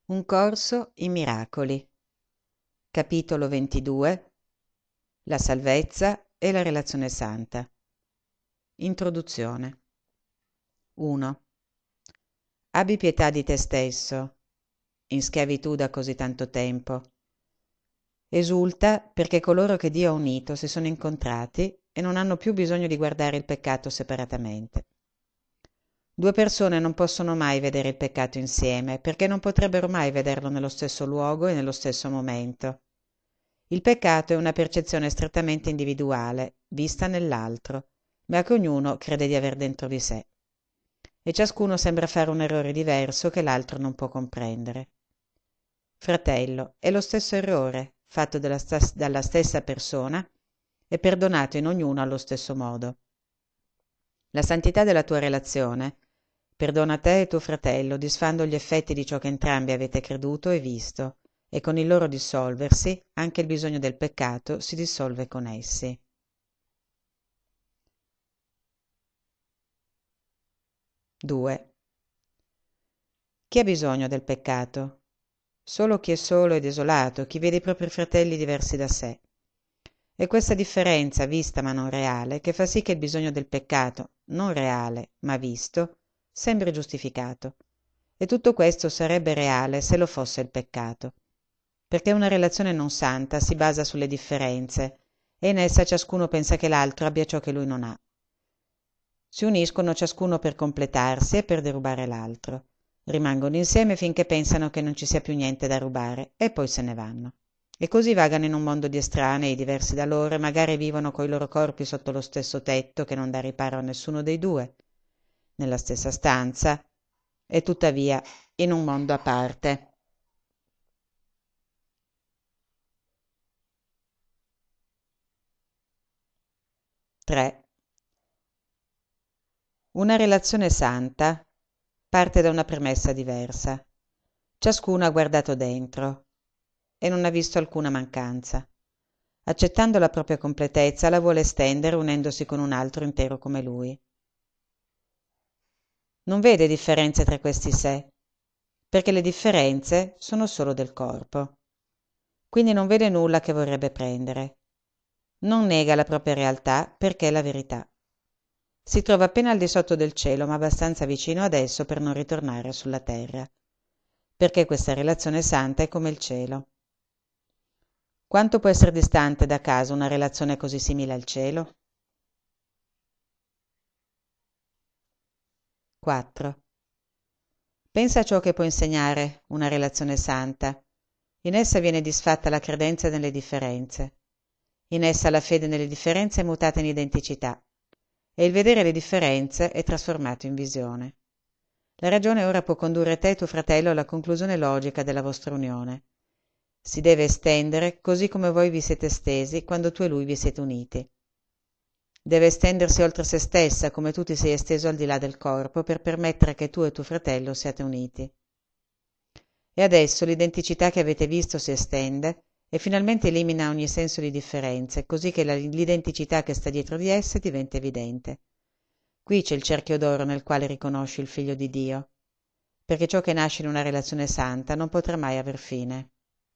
Un corso in miracoli. Capitolo 22. La salvezza e la relazione santa. Introduzione. 1. Abbi pietà di te stesso, in schiavitù da così tanto tempo. Esulta perché coloro che Dio ha unito si sono incontrati e non hanno più bisogno di guardare il peccato separatamente. Due persone non possono mai vedere il peccato insieme, perché non potrebbero mai vederlo nello stesso luogo e nello stesso momento. Il peccato è una percezione strettamente individuale, vista nell'altro, ma che ognuno crede di aver dentro di sé. E ciascuno sembra fare un errore diverso che l'altro non può comprendere. Fratello, è lo stesso errore, fatto dalla stessa persona, e perdonato in ognuno allo stesso modo. La santità della tua relazione perdona te e tuo fratello, disfando gli effetti di ciò che entrambi avete creduto e visto, e con il loro dissolversi anche il bisogno del peccato si dissolve con essi. 2. Chi ha bisogno del peccato? Solo chi è solo e desolato, chi vede i propri fratelli diversi da sé. È questa differenza, vista ma non reale, che fa sì che il bisogno del peccato, non reale ma visto, sembri giustificato. E tutto questo sarebbe reale se lo fosse il peccato. Perché una relazione non santa si basa sulle differenze e in essa ciascuno pensa che l'altro abbia ciò che lui non ha. Si uniscono ciascuno per completarsi e per derubare l'altro. Rimangono insieme finché pensano che non ci sia più niente da rubare e poi se ne vanno. E così vagano in un mondo di estranei diversi da loro e magari vivono coi loro corpi sotto lo stesso tetto che non dà riparo a nessuno dei due, nella stessa stanza e tuttavia in un mondo a parte. 3. Una relazione santa parte da una premessa diversa. Ciascuno ha guardato dentro e non ha visto alcuna mancanza. Accettando la propria completezza, la vuole estendere unendosi con un altro intero come lui. Non vede differenze tra questi sé, perché le differenze sono solo del corpo. Quindi non vede nulla che vorrebbe prendere. Non nega la propria realtà perché è la verità. Si trova appena al di sotto del cielo, ma abbastanza vicino ad esso per non ritornare sulla terra, perché questa relazione santa è come il cielo. Quanto può essere distante da casa una relazione così simile al cielo? 4. Pensa a ciò che può insegnare una relazione santa. In essa viene disfatta la credenza nelle differenze. In essa la fede nelle differenze è mutata in identicità e il vedere le differenze è trasformato in visione. La ragione ora può condurre te e tuo fratello alla conclusione logica della vostra unione. Si deve estendere così come voi vi siete stesi quando tu e lui vi siete uniti. Deve estendersi oltre se stessa come tu ti sei esteso al di là del corpo per permettere che tu e tuo fratello siate uniti. E adesso l'identicità che avete visto si estende e finalmente elimina ogni senso di differenze, così che l'identicità che sta dietro di esse diventa evidente. Qui c'è il cerchio d'oro nel quale riconosci il Figlio di Dio, perché ciò che nasce in una relazione santa non potrà mai aver fine.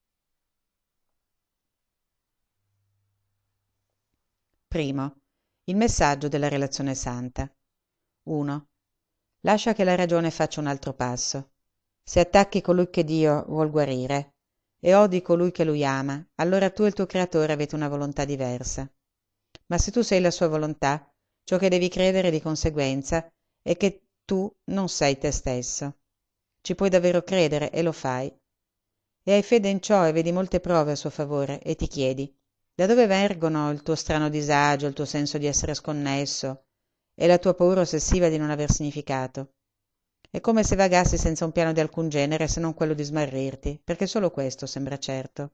Primo, il messaggio della relazione santa. 1. Lascia che la ragione faccia un altro passo. Se attacchi colui che Dio vuol guarire e odi colui che lui ama, allora tu e il tuo creatore avete una volontà diversa. Ma se tu sei la sua volontà, ciò che devi credere di conseguenza è che tu non sei te stesso. Ci puoi davvero credere e lo fai. E hai fede in ciò e vedi molte prove a suo favore e ti chiedi: da dove vengono il tuo strano disagio, il tuo senso di essere sconnesso e la tua paura ossessiva di non aver significato? È come se vagassi senza un piano di alcun genere se non quello di smarrirti, perché solo questo sembra certo.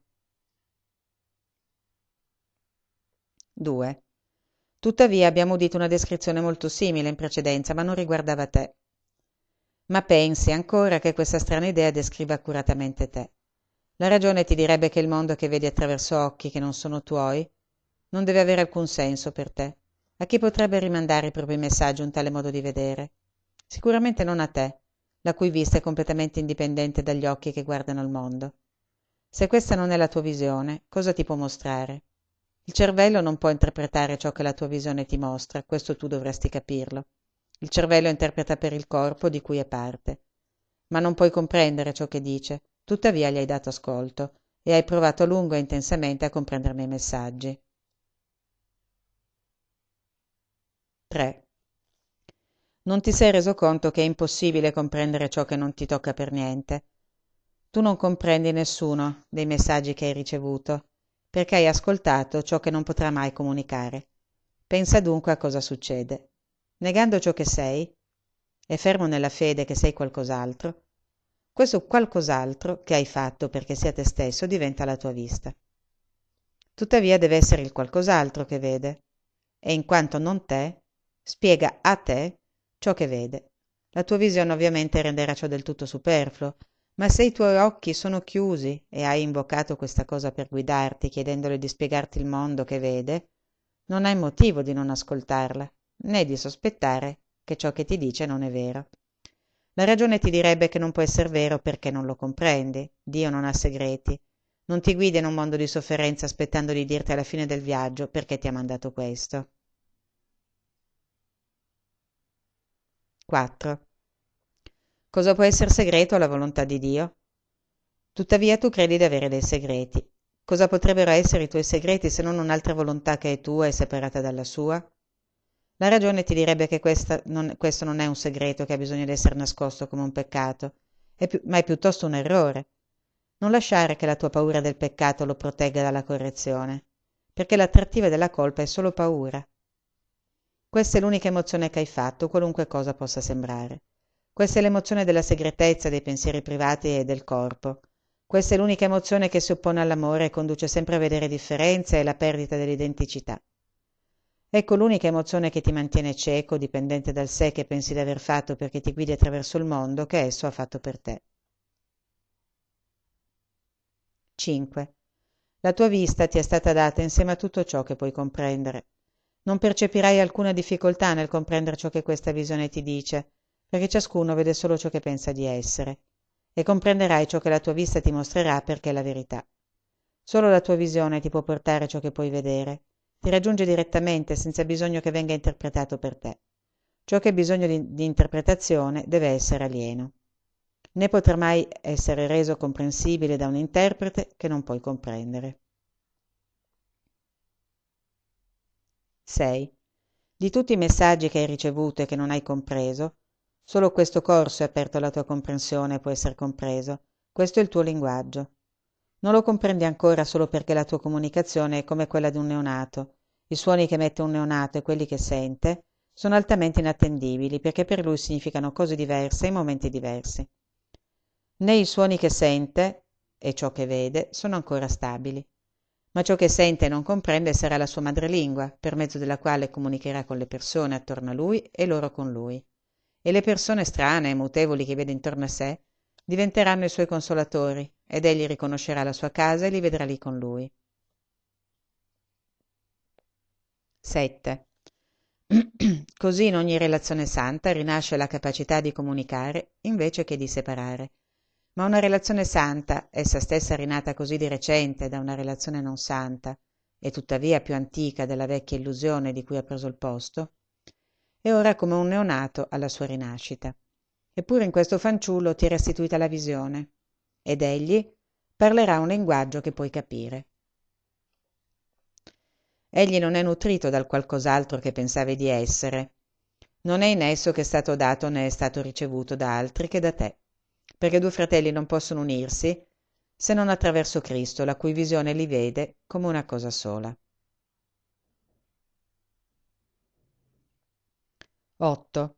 2. Tuttavia abbiamo udito una descrizione molto simile in precedenza, ma non riguardava te. Ma pensi ancora che questa strana idea descriva accuratamente te. La ragione ti direbbe che il mondo che vedi attraverso occhi che non sono tuoi non deve avere alcun senso per te. A chi potrebbe rimandare i propri messaggi un tale modo di vedere? Sicuramente non a te, la cui vista è completamente indipendente dagli occhi che guardano il mondo. Se questa non è la tua visione, cosa ti può mostrare? Il cervello non può interpretare ciò che la tua visione ti mostra, questo tu dovresti capirlo. Il cervello interpreta per il corpo di cui è parte. Ma non puoi comprendere ciò che dice, tuttavia gli hai dato ascolto e hai provato a lungo e intensamente a comprenderne i messaggi. 3. Non ti sei reso conto che è impossibile comprendere ciò che non ti tocca per niente. Tu non comprendi nessuno dei messaggi che hai ricevuto, perché hai ascoltato ciò che non potrà mai comunicare. Pensa dunque a cosa succede. Negando ciò che sei, e fermo nella fede che sei qualcos'altro, questo qualcos'altro che hai fatto perché sia te stesso diventa la tua vista. Tuttavia deve essere il qualcos'altro che vede, e in quanto non te, spiega a te ciò che vede. La tua visione ovviamente renderà ciò del tutto superfluo, ma se i tuoi occhi sono chiusi e hai invocato questa cosa per guidarti, chiedendole di spiegarti il mondo che vede, non hai motivo di non ascoltarla, né di sospettare che ciò che ti dice non è vero. La ragione ti direbbe che non può essere vero perché non lo comprendi. Dio non ha segreti. Non ti guida in un mondo di sofferenza aspettando di dirti alla fine del viaggio perché ti ha mandato questo. 4. Cosa può essere segreto alla volontà di Dio? Tuttavia tu credi di avere dei segreti. Cosa potrebbero essere i tuoi segreti se non un'altra volontà che è tua e separata dalla sua? La ragione ti direbbe che questo non è un segreto che ha bisogno di essere nascosto come un peccato, ma è piuttosto un errore. Non lasciare che la tua paura del peccato lo protegga dalla correzione, perché l'attrattiva della colpa è solo paura. Questa è l'unica emozione che hai fatto, qualunque cosa possa sembrare. Questa è l'emozione della segretezza, dei pensieri privati e del corpo. Questa è l'unica emozione che si oppone all'amore e conduce sempre a vedere differenze e la perdita dell'identicità. Ecco l'unica emozione che ti mantiene cieco, dipendente dal sé che pensi di aver fatto perché ti guidi attraverso il mondo che esso ha fatto per te. 5. La tua vista ti è stata data insieme a tutto ciò che puoi comprendere. Non percepirai alcuna difficoltà nel comprendere ciò che questa visione ti dice, perché ciascuno vede solo ciò che pensa di essere, e comprenderai ciò che la tua vista ti mostrerà perché è la verità. Solo la tua visione ti può portare ciò che puoi vedere, ti raggiunge direttamente senza bisogno che venga interpretato per te. Ciò che ha bisogno di interpretazione deve essere alieno. Né potrà mai essere reso comprensibile da un interprete che non puoi comprendere. 6. Di tutti i messaggi che hai ricevuto e che non hai compreso, solo questo corso è aperto alla tua comprensione e può essere compreso. Questo è il tuo linguaggio. Non lo comprendi ancora solo perché la tua comunicazione è come quella di un neonato. I suoni che emette un neonato e quelli che sente sono altamente inattendibili perché per lui significano cose diverse in momenti diversi. Né i suoni che sente e ciò che vede sono ancora stabili. Ma ciò che sente e non comprende sarà la sua madrelingua, per mezzo della quale comunicherà con le persone attorno a lui e loro con lui. E le persone strane e mutevoli che vede intorno a sé diventeranno i suoi consolatori, ed egli riconoscerà la sua casa e li vedrà lì con lui. 7. Così in ogni relazione santa rinasce la capacità di comunicare invece che di separare. Ma una relazione santa, essa stessa rinata così di recente da una relazione non santa, e tuttavia più antica della vecchia illusione di cui ha preso il posto, è ora come un neonato alla sua rinascita. Eppure in questo fanciullo ti è restituita la visione, ed egli parlerà un linguaggio che puoi capire. Egli non è nutrito dal qualcos'altro che pensavi di essere. Non è in esso che è stato dato né è stato ricevuto da altri che da te, perché due fratelli non possono unirsi se non attraverso Cristo, la cui visione li vede come una cosa sola. 8.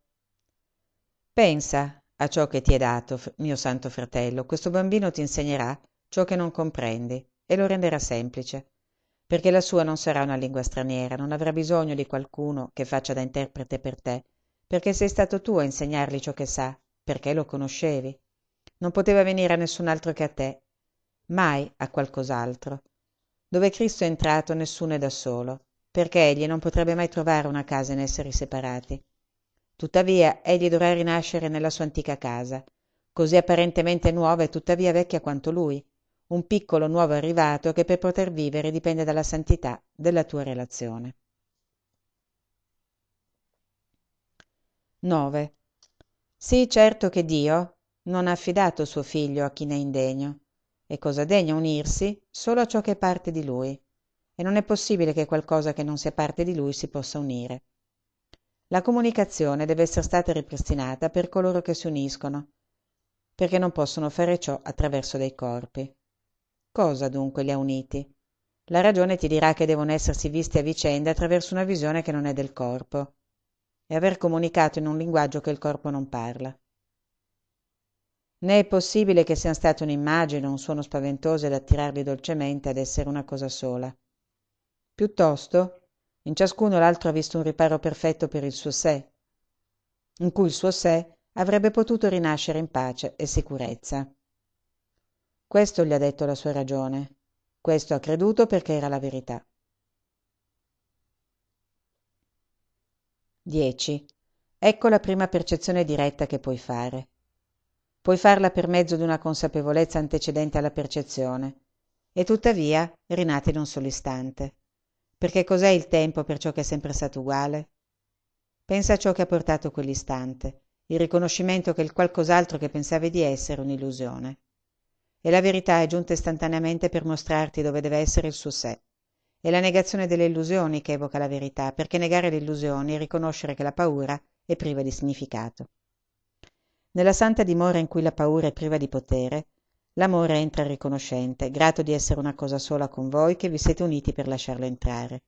Pensa a ciò che ti è dato, mio santo fratello. Questo bambino ti insegnerà ciò che non comprendi e lo renderà semplice, perché la sua non sarà una lingua straniera, non avrà bisogno di qualcuno che faccia da interprete per te, perché sei stato tu a insegnargli ciò che sa, perché lo conoscevi. Non poteva venire a nessun altro che a te, mai a qualcos'altro. Dove Cristo è entrato nessuno è da solo, perché egli non potrebbe mai trovare una casa in esseri separati. Tuttavia egli dovrà rinascere nella sua antica casa, così apparentemente nuova e tuttavia vecchia quanto lui, un piccolo nuovo arrivato che per poter vivere dipende dalla santità della tua relazione. 9. Sì, certo che Dio non ha affidato suo figlio a chi ne è indegno. È cosa degna unirsi solo a ciò che è parte di lui, e non è possibile che qualcosa che non sia parte di lui si possa unire. La comunicazione deve essere stata ripristinata per coloro che si uniscono, perché non possono fare ciò attraverso dei corpi. Cosa dunque li ha uniti? La ragione ti dirà che devono essersi visti a vicenda attraverso una visione che non è del corpo, e aver comunicato in un linguaggio che il corpo non parla. Né è possibile che siano state un'immagine o un suono spaventoso ad attirarli dolcemente ad essere una cosa sola. Piuttosto, in ciascuno l'altro ha visto un riparo perfetto per il suo sé, in cui il suo sé avrebbe potuto rinascere in pace e sicurezza. Questo gli ha detto la sua ragione. Questo ha creduto perché era la verità. 10. Ecco la prima percezione diretta che puoi fare. Puoi farla per mezzo di una consapevolezza antecedente alla percezione, e tuttavia rinata in un solo istante. Perché cos'è il tempo per ciò che è sempre stato uguale? Pensa a ciò che ha portato quell'istante, il riconoscimento che il qualcos'altro che pensavi di essere è un'illusione. E la verità è giunta istantaneamente per mostrarti dove deve essere il suo sé. È la negazione delle illusioni che evoca la verità, perché negare le illusioni è riconoscere che la paura è priva di significato. Nella santa dimora in cui la paura è priva di potere, l'amore entra riconoscente, grato di essere una cosa sola con voi che vi siete uniti per lasciarlo entrare.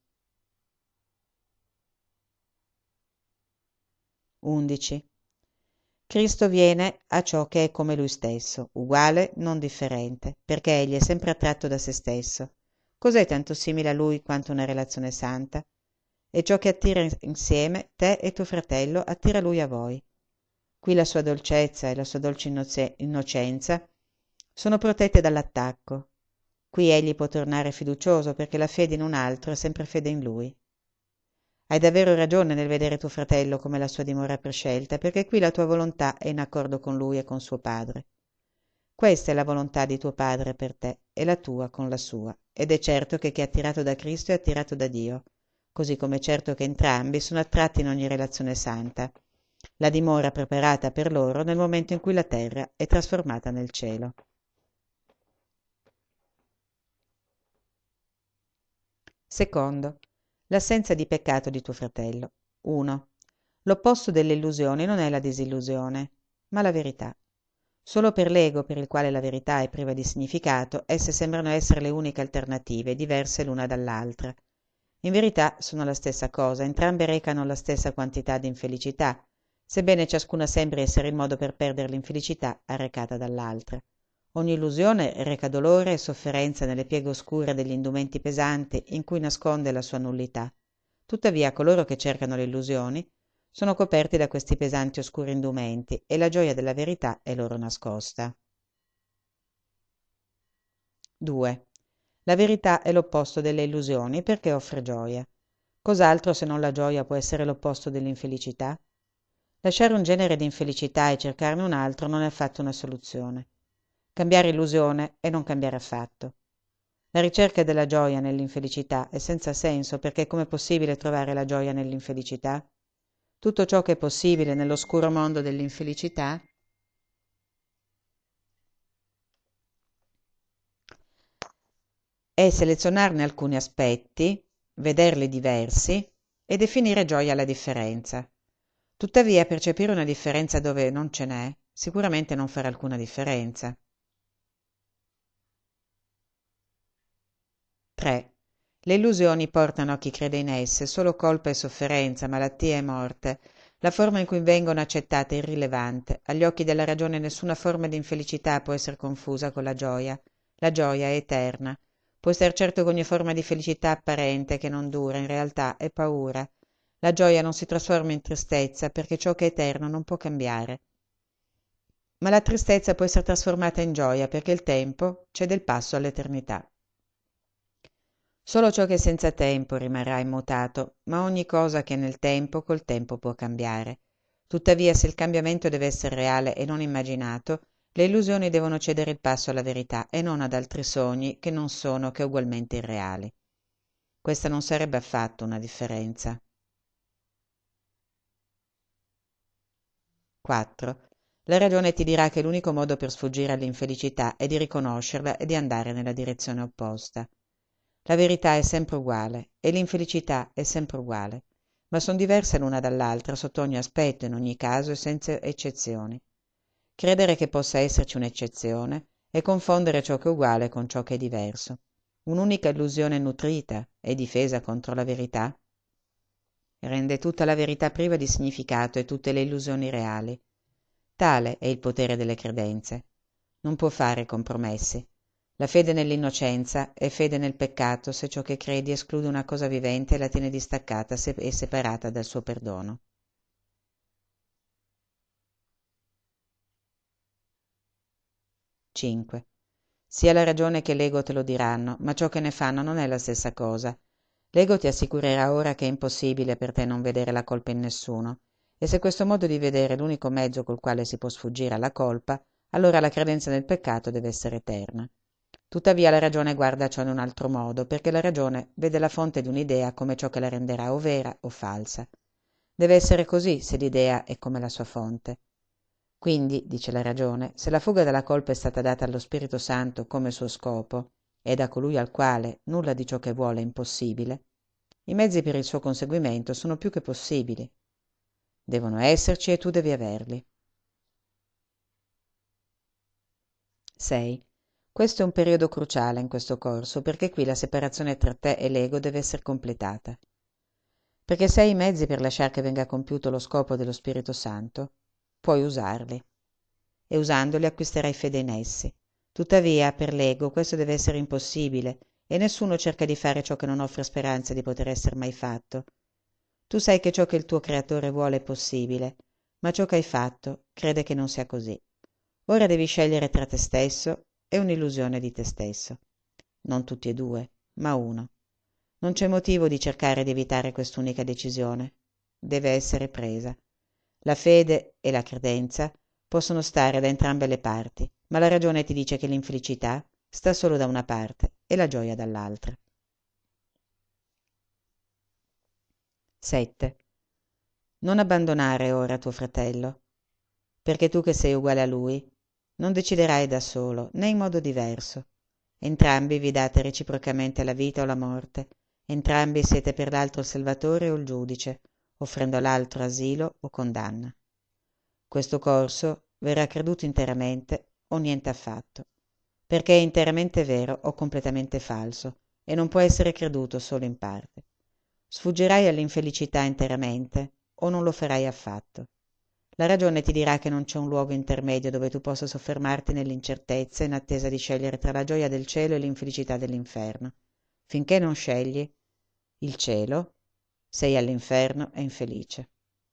11. Cristo viene a ciò che è come lui stesso, uguale, non differente, perché egli è sempre attratto da se stesso. Cos'è tanto simile a lui quanto una relazione santa? E ciò che attira insieme te e tuo fratello attira lui a voi. Qui la sua dolcezza e la sua dolce innocenza sono protette dall'attacco. Qui egli può tornare fiducioso perché la fede in un altro è sempre fede in lui. Hai davvero ragione nel vedere tuo fratello come la sua dimora per scelta, perché qui la tua volontà è in accordo con lui e con suo padre. Questa è la volontà di tuo padre per te e la tua con la sua, ed è certo che chi è attirato da Cristo è attirato da Dio, così come è certo che entrambi sono attratti in ogni relazione santa, la dimora preparata per loro nel momento in cui la terra è trasformata nel cielo. Secondo, l'assenza di peccato di tuo fratello. 1. L'opposto delle illusioni non è la disillusione, ma la verità. Solo per l'ego, per il quale la verità è priva di significato, esse sembrano essere le uniche alternative, diverse l'una dall'altra. In verità sono la stessa cosa, entrambe recano la stessa quantità di infelicità, sebbene ciascuna sembri essere il modo per perdere l'infelicità arrecata dall'altra. Ogni illusione reca dolore e sofferenza nelle pieghe oscure degli indumenti pesanti in cui nasconde la sua nullità. Tuttavia coloro che cercano le illusioni sono coperti da questi pesanti oscuri indumenti e la gioia della verità è loro nascosta. 2. La verità è l'opposto delle illusioni perché offre gioia. Cos'altro se non la gioia può essere l'opposto dell'infelicità? Lasciare un genere di infelicità e cercarne un altro non è affatto una soluzione. Cambiare illusione è non cambiare affatto. La ricerca della gioia nell'infelicità è senza senso perché com'è possibile trovare la gioia nell'infelicità? Tutto ciò che è possibile nell'oscuro mondo dell'infelicità è selezionarne alcuni aspetti, vederli diversi e definire gioia alla differenza. Tuttavia, percepire una differenza dove non ce n'è sicuramente non farà alcuna differenza. 3. Le illusioni portano a chi crede in esse solo colpa e sofferenza, malattia e morte. La forma in cui vengono accettate è irrilevante. Agli occhi della ragione nessuna forma di infelicità può essere confusa con la gioia. La gioia è eterna. Puoi star certo che ogni forma di felicità apparente che non dura, in realtà è paura. La gioia non si trasforma in tristezza perché ciò che è eterno non può cambiare. Ma la tristezza può essere trasformata in gioia perché il tempo cede il passo all'eternità. Solo ciò che è senza tempo rimarrà immutato, ma ogni cosa che è nel tempo col tempo può cambiare. Tuttavia, se il cambiamento deve essere reale e non immaginato, Le illusioni devono cedere il passo alla verità e non ad altri sogni che non sono che ugualmente irreali. Questa non sarebbe affatto una differenza. 4. La ragione ti dirà che l'unico modo per sfuggire all'infelicità è di riconoscerla e di andare nella direzione opposta. La verità è sempre uguale e l'infelicità è sempre uguale, ma sono diverse l'una dall'altra sotto ogni aspetto, in ogni caso e senza eccezioni. Credere che possa esserci un'eccezione è confondere ciò che è uguale con ciò che è diverso. Un'unica illusione nutrita e difesa contro la verità rende tutta la verità priva di significato e tutte le illusioni reali. Tale è il potere delle credenze. Non può fare compromessi. La fede nell'innocenza è fede nel peccato se ciò che credi esclude una cosa vivente e la tiene distaccata e separata dal suo perdono. 5. Sia la ragione che l'ego te lo diranno, ma ciò che ne fanno non è la stessa cosa. L'ego ti assicurerà ora che è impossibile per te non vedere la colpa in nessuno, e se questo modo di vedere è l'unico mezzo col quale si può sfuggire alla colpa, allora la credenza nel peccato deve essere eterna. Tuttavia la ragione guarda a ciò in un altro modo, perché la ragione vede la fonte di un'idea come ciò che la renderà o vera o falsa. Deve essere così se l'idea è come la sua fonte. Quindi, dice la ragione, se la fuga dalla colpa è stata data allo Spirito Santo come suo scopo, e da colui al quale nulla di ciò che vuole è impossibile, i mezzi per il suo conseguimento sono più che possibili. Devono esserci e tu devi averli. 6. Questo è un periodo cruciale in questo corso, perché qui la separazione tra te e l'ego deve essere completata. Perché se hai i mezzi per lasciar che venga compiuto lo scopo dello Spirito Santo, puoi usarli. E usandoli acquisterai fede in essi. Tuttavia, per l'ego questo deve essere impossibile, e nessuno cerca di fare ciò che non offre speranza di poter essere mai fatto. Tu sai che ciò che il tuo creatore vuole è possibile, ma ciò che hai fatto crede che non sia così. Ora devi scegliere tra te stesso e un'illusione di te stesso. Non tutti e due, ma uno. Non c'è motivo di cercare di evitare quest'unica decisione. Deve essere presa. La fede e la credenza possono stare da entrambe le parti, ma la ragione ti dice che l'infelicità sta solo da una parte e la gioia dall'altra. 7. Non abbandonare ora tuo fratello, perché tu che sei uguale a lui, non deciderai da solo, né in modo diverso. Entrambi vi date reciprocamente la vita o la morte, entrambi siete per l'altro il salvatore o il giudice, offrendo all'altro asilo o condanna. Questo corso verrà creduto interamente o niente affatto, perché è interamente vero o completamente falso, e non può essere creduto solo in parte. Sfuggirai all'infelicità interamente o non lo farai affatto. La ragione ti dirà che non c'è un luogo intermedio dove tu possa soffermarti nell'incertezza in attesa di scegliere tra la gioia del cielo e l'infelicità dell'inferno. Finché non scegli il cielo, sei all'inferno e infelice.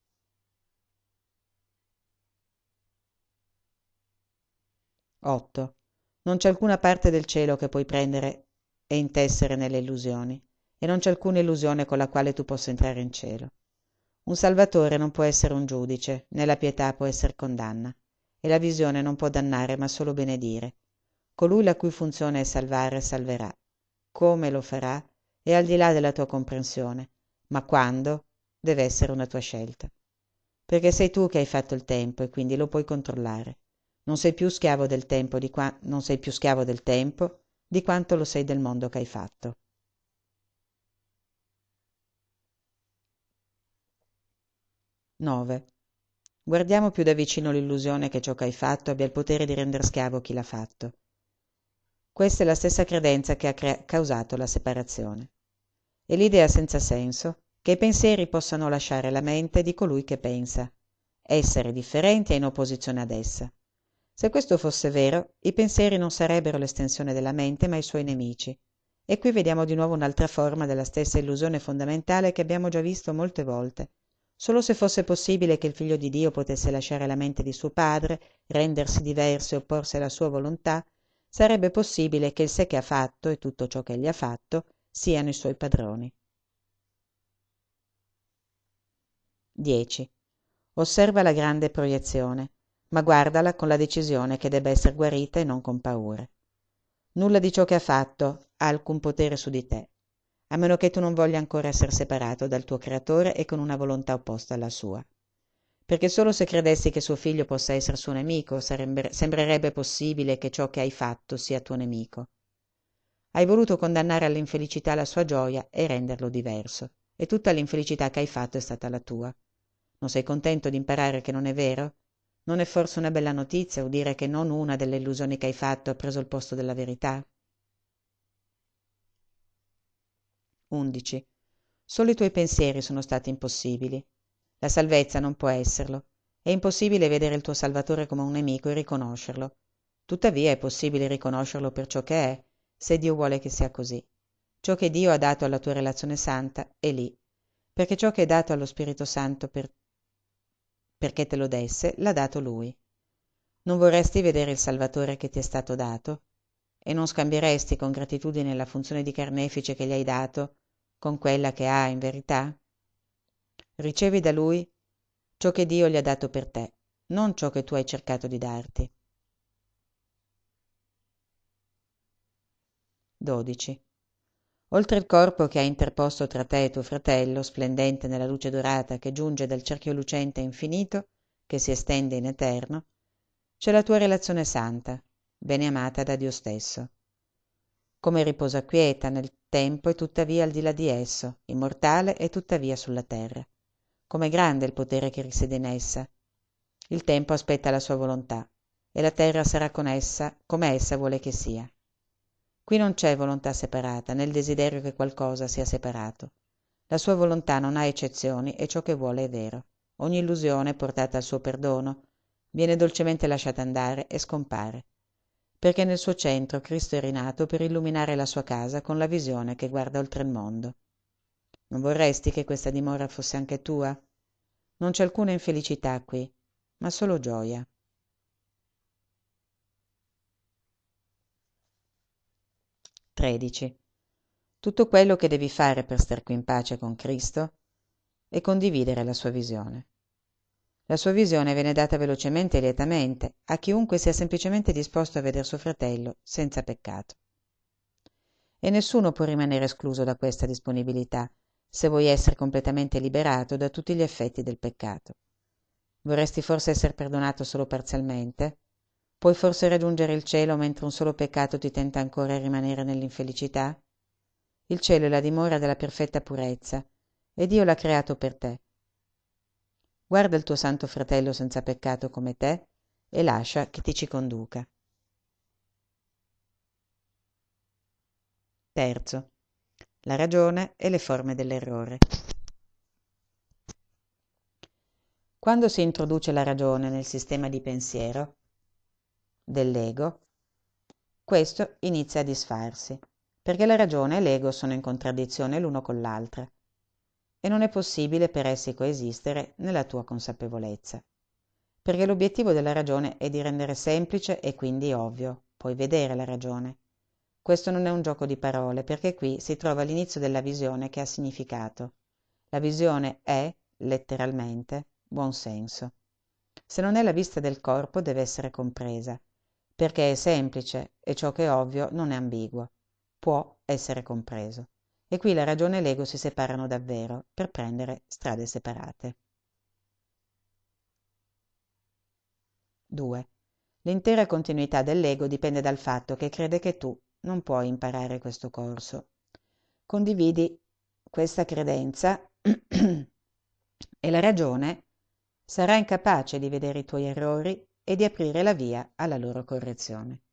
8. Non c'è alcuna parte del cielo che puoi prendere e intessere nelle illusioni, e non c'è alcuna illusione con la quale tu possa entrare in cielo. Un salvatore non può essere un giudice, né la pietà può essere condanna, e la visione non può dannare ma solo benedire. Colui la cui funzione è salvare salverà. Come lo farà è al di là della tua comprensione, ma quando deve essere una tua scelta. Perché sei tu che hai fatto il tempo e quindi lo puoi controllare. Non sei più schiavo del tempo non sei più schiavo del tempo di quanto lo sei del mondo che hai fatto. 9. Guardiamo più da vicino l'illusione che ciò che hai fatto abbia il potere di rendere schiavo chi l'ha fatto. Questa è la stessa credenza che ha causato la separazione. È l'idea senza senso che i pensieri possano lasciare la mente di colui che pensa, essere differenti e in opposizione ad essa. Se questo fosse vero, i pensieri non sarebbero l'estensione della mente ma i suoi nemici. E qui vediamo di nuovo un'altra forma della stessa illusione fondamentale che abbiamo già visto molte volte. Solo se fosse possibile che il Figlio di Dio potesse lasciare la mente di suo Padre, rendersi diverso e opporsi alla sua volontà, sarebbe possibile che il sé che ha fatto e tutto ciò che egli ha fatto siano i suoi padroni. 10. Osserva la grande proiezione. ma guardala con la decisione che debba essere guarita e non con paure. Nulla di ciò che ha fatto ha alcun potere su di te, a meno che tu non voglia ancora essere separato dal tuo creatore e con una volontà opposta alla sua. Perché solo se credessi che suo figlio possa essere suo nemico, sembrerebbe possibile che ciò che hai fatto sia tuo nemico. Hai voluto condannare all'infelicità la sua gioia e renderlo diverso, e tutta l'infelicità che hai fatto è stata la tua. Non sei contento di imparare che non è vero? Non è forse una bella notizia udire che non una delle illusioni che hai fatto ha preso il posto della verità? 11. Solo i tuoi pensieri sono stati impossibili. La salvezza non può esserlo. È impossibile vedere il tuo Salvatore come un nemico e riconoscerlo. Tuttavia è possibile riconoscerlo per ciò che è, se Dio vuole che sia così. Ciò che Dio ha dato alla tua relazione santa è lì, perché ciò che è dato allo Spirito Santo perché te lo desse, l'ha dato Lui. Non vorresti vedere il Salvatore che ti è stato dato? E non scambieresti con gratitudine la funzione di carnefice che gli hai dato con quella che ha in verità? Ricevi da Lui ciò che Dio gli ha dato per te, non ciò che tu hai cercato di darti. 12. Oltre il corpo che ha interposto tra te e tuo fratello, splendente nella luce dorata che giunge dal cerchio lucente e infinito, che si estende in eterno, c'è la tua relazione santa, bene amata da Dio stesso. Come riposa quieta nel tempo e tuttavia al di là di esso, immortale e tuttavia sulla terra. Come grande il potere che risiede in essa. Il tempo aspetta la sua volontà, e la terra sarà con essa come essa vuole che sia. Qui non c'è volontà separata, né il desiderio che qualcosa sia separato. La sua volontà non ha eccezioni e ciò che vuole è vero. Ogni illusione, portata al suo perdono, viene dolcemente lasciata andare e scompare. Perché nel suo centro Cristo è rinato per illuminare la sua casa con la visione che guarda oltre il mondo. Non vorresti che questa dimora fosse anche tua? Non c'è alcuna infelicità qui, ma solo gioia. 13. Tutto quello che devi fare per star qui in pace con Cristo è condividere la sua visione. La sua visione viene data velocemente e lietamente a chiunque sia semplicemente disposto a vedere suo fratello senza peccato. E nessuno può rimanere escluso da questa disponibilità, se vuoi essere completamente liberato da tutti gli effetti del peccato. Vorresti forse essere perdonato solo parzialmente? Puoi forse raggiungere il cielo mentre un solo peccato ti tenta ancora a rimanere nell'infelicità? Il cielo è la dimora della perfetta purezza, e Dio l'ha creato per te. Guarda il tuo santo fratello senza peccato come te e lascia che ti ci conduca. Terzo. La ragione e le forme dell'errore. Quando si introduce la ragione nel sistema di pensiero dell'ego, questo inizia a disfarsi, perché la ragione e l'ego sono in contraddizione l'uno con l'altra, e non è possibile per essi coesistere nella tua consapevolezza. Perché l'obiettivo della ragione è di rendere semplice e quindi ovvio, puoi vedere la ragione. Questo non è un gioco di parole, perché qui si trova l'inizio della visione che ha significato. La visione è, letteralmente, buon senso. Se non è la vista del corpo, deve essere compresa, perché è semplice e ciò che è ovvio non è ambiguo. Può essere compreso. E qui la ragione e l'ego si separano davvero per prendere strade separate. 2. L'intera continuità dell'ego dipende dal fatto che crede che tu non puoi imparare questo corso. Condividi questa credenza e la ragione sarà incapace di vedere i tuoi errori e di aprire la via alla loro correzione.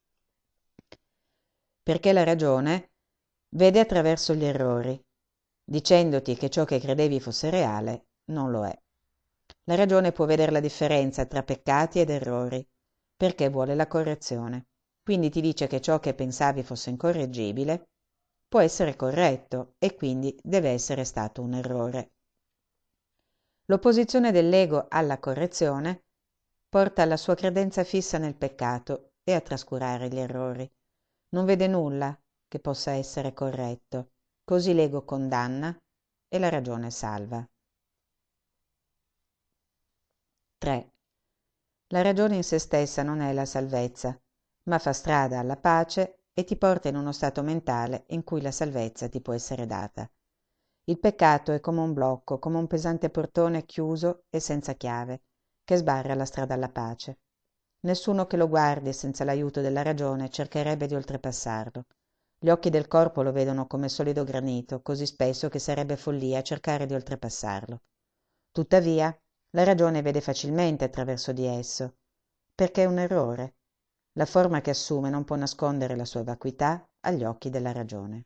Perché la ragione vede attraverso gli errori, dicendoti che ciò che credevi fosse reale non lo è. La ragione può vedere la differenza tra peccati ed errori, perché vuole la correzione. Quindi ti dice che ciò che pensavi fosse incorreggibile può essere corretto e quindi deve essere stato un errore. L'opposizione dell'ego alla correzione porta alla sua credenza fissa nel peccato e a trascurare gli errori. Non vede nulla che possa essere corretto, così l'ego condanna e la ragione salva. 3. La ragione in se stessa non è la salvezza, ma fa strada alla pace e ti porta in uno stato mentale in cui la salvezza ti può essere data. Il peccato è come un blocco, come un pesante portone chiuso e senza chiave, che sbarra la strada alla pace. Nessuno che lo guardi senza l'aiuto della ragione cercherebbe di oltrepassarlo. Gli occhi del corpo lo vedono come solido granito, così spesso che sarebbe follia cercare di oltrepassarlo. Tuttavia, la ragione vede facilmente attraverso di esso, perché è un errore. La forma che assume non può nascondere la sua vacuità agli occhi della ragione.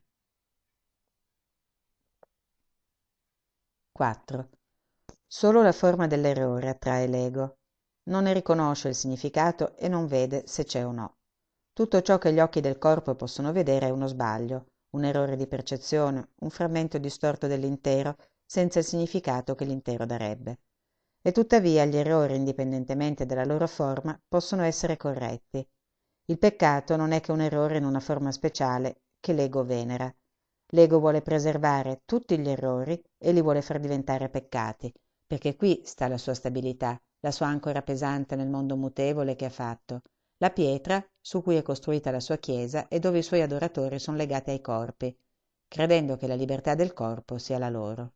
4. Solo la forma dell'errore attrae l'ego. Non ne riconosce il significato e non vede se c'è o no. Tutto ciò che gli occhi del corpo possono vedere è uno sbaglio, un errore di percezione, un frammento distorto dell'intero, senza il significato che l'intero darebbe. E tuttavia gli errori, indipendentemente dalla loro forma, possono essere corretti. Il peccato non è che un errore in una forma speciale che l'ego venera. L'ego vuole preservare tutti gli errori e li vuole far diventare peccati, perché qui sta la sua stabilità, la sua ancora pesante nel mondo mutevole che ha fatto, la pietra su cui è costruita la sua chiesa e dove i suoi adoratori sono legati ai corpi, credendo che la libertà del corpo sia la loro.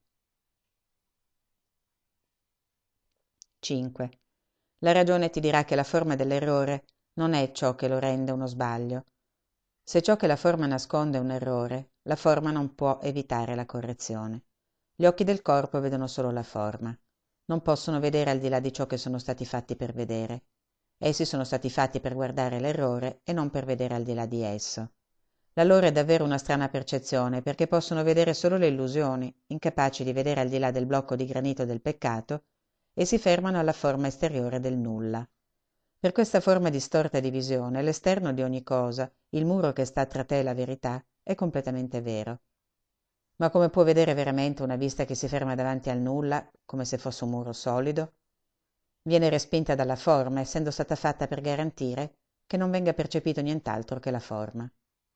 5. La ragione ti dirà che la forma dell'errore non è ciò che lo rende uno sbaglio. Se ciò che la forma nasconde è un errore, la forma non può evitare la correzione. Gli occhi del corpo vedono solo la forma. Non possono vedere al di là di ciò che sono stati fatti per vedere. Essi sono stati fatti per guardare l'errore e non per vedere al di là di esso. La loro è davvero una strana percezione perché possono vedere solo le illusioni, incapaci di vedere al di là del blocco di granito del peccato, e si fermano alla forma esteriore del nulla. Per questa forma distorta di visione, l'esterno di ogni cosa, il muro che sta tra te e la verità, è completamente vero. Ma come può vedere veramente una vista che si ferma davanti al nulla, come se fosse un muro solido? Viene respinta dalla forma, essendo stata fatta per garantire che non venga percepito nient'altro che la forma.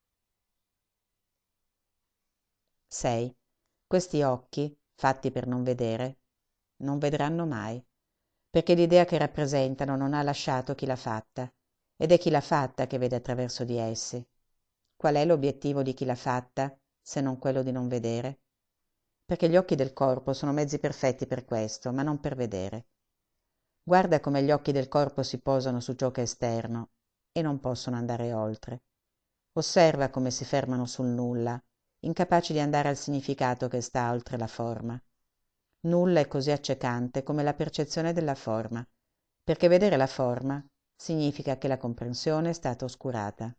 6. Questi occhi, fatti per non vedere, non vedranno mai, perché l'idea che rappresentano non ha lasciato chi l'ha fatta, ed è chi l'ha fatta che vede attraverso di essi. Qual è l'obiettivo di chi l'ha fatta, se non quello di non vedere? Perché gli occhi del corpo sono mezzi perfetti per questo, ma non per vedere. Guarda come gli occhi del corpo si posano su ciò che è esterno e non possono andare oltre. Osserva come si fermano sul nulla, incapaci di andare al significato che sta oltre la forma. Nulla è così accecante come la percezione della forma, perché vedere la forma significa che la comprensione è stata oscurata.